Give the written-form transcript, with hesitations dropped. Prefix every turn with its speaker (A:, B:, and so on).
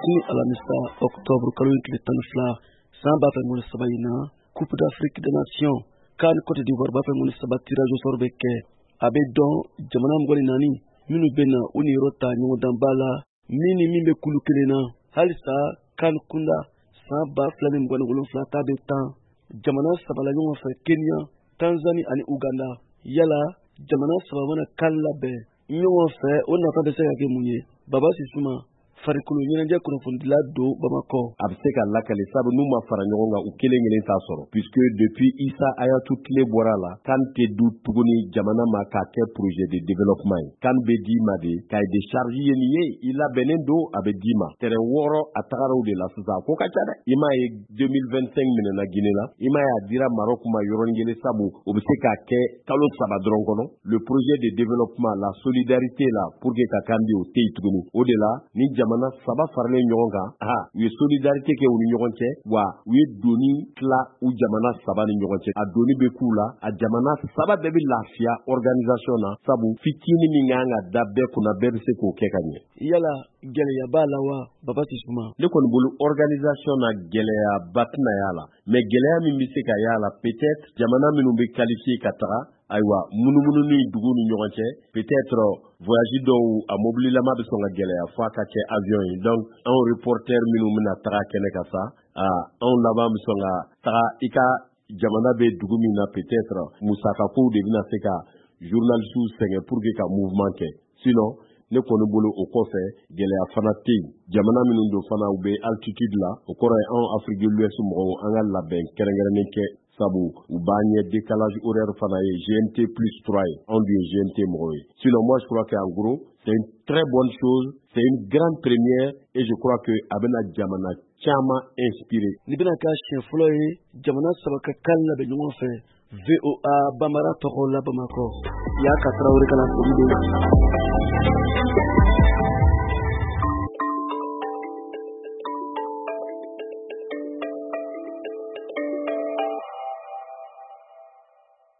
A: sini alamisa octobre kalo tile 12 san b'a fɛ ŋɔni saba in na Coupe d'Afrique des Nations CAN Côte d'Ivoire b'a fɛ ŋɔni saba tirage au sort bɛ kɛ a bɛ dɔn jamana 24 minnu bɛ na u ni yɔrɔ ta ɲɔgɔndan ba la min ni min bɛ kulu kelen na halisa CAN kunda san 2027 ta bɛ tan jamana saba la ɲɔgɔn fɛ Kenya, Tanzanie ani Uganda yala jamana saba mana CAN labɛn ɲɔgɔn fɛ o nafa bɛ se ka kɛ mun ye Baba Sisuma farikolo ɲɛnajɛ kunnafonidila don Bamako
B: a bɛ se ka lakale sabu n'u ma fara ɲɔgɔn kan u kelen kelen t'a sɔrɔ puisque depuis Issa Hayatou tile bɔra la CAN tɛ du tuguni jamana ma k'a kɛ projet de développement ye CAN bɛ d'i ma de cahier de charge ye nin ye i labɛnnen don a bɛ d'i ma terrain 6 a tagara o de la sisan a ko ka ca dɛ i m'a ye 2025 minɛna Guinée la i m'a ye a dira Maroc ma yɔrɔnin kelen sabu o bɛ se k'a kɛ kalo 3 dɔrɔn kɔnɔ le projet de développement la solidarité la pour que ka CAN di o tɛ yen tuguni o de la ni jamana saba faralen ɲɔgɔn kan u ye solidarité kɛ u ni ɲɔgɔn cɛ wa u ye doni tila u jamana saba ni ɲɔgɔn cɛ a doni bɛ k'u la a jamana saba bɛɛ bɛ lafiya organisation na sabu fitini min kan ka da bɛɛ kunna bɛɛ bɛ se k'o kɛ ka ɲɛ
A: yala gɛlɛya b'a la wa Baba Sisuma
B: ne kɔni bolo organisation na gɛlɛya ba tɛna y'a la mais gɛlɛya min bɛ se ka y'a la peut-être jamana minnu bɛ qualifier ka taga ayiwa munumunu ni dugu ni ɲɔgɔn cɛ peut-être voyage dɔw a mobililama bɛ sɔn ka gɛlɛya fo a ka kɛ avion ye donc anw reporter minnu bɛna taga kɛnɛ ka sa anw laban bɛ sɔn ka taga i ka jamana bɛ dugu min na peut-être musakakow de bɛna se ka journalistes sɛgɛn pour que ka mouvement kɛ sinon ne kɔni bolo o kɔfɛ gɛlɛya fana tɛ yen jamana minnu don fana u bɛ altitude la o kɔrɔ ye anw Afrique de l'Ouest mɔgɔw an ka labɛn kɛrɛnkɛrɛnnen kɛ sabu u b'an ɲɛ décalage horaire fana ye GMT plus 3 ye anw dun ye GMT mɔgɔw ye sinon moi je crois qu'en gros c'est une très bonne chose c'est une grande première et je crois que a bɛna jamana caman inspirer
A: ni bɛna kɛ siɲɛ fɔlɔ ye jamana saba ka CAN labɛn ɲɔgɔn fɛ VOA Bambara tɔgɔ la Bamako y'a ka Tarawele ka na foli de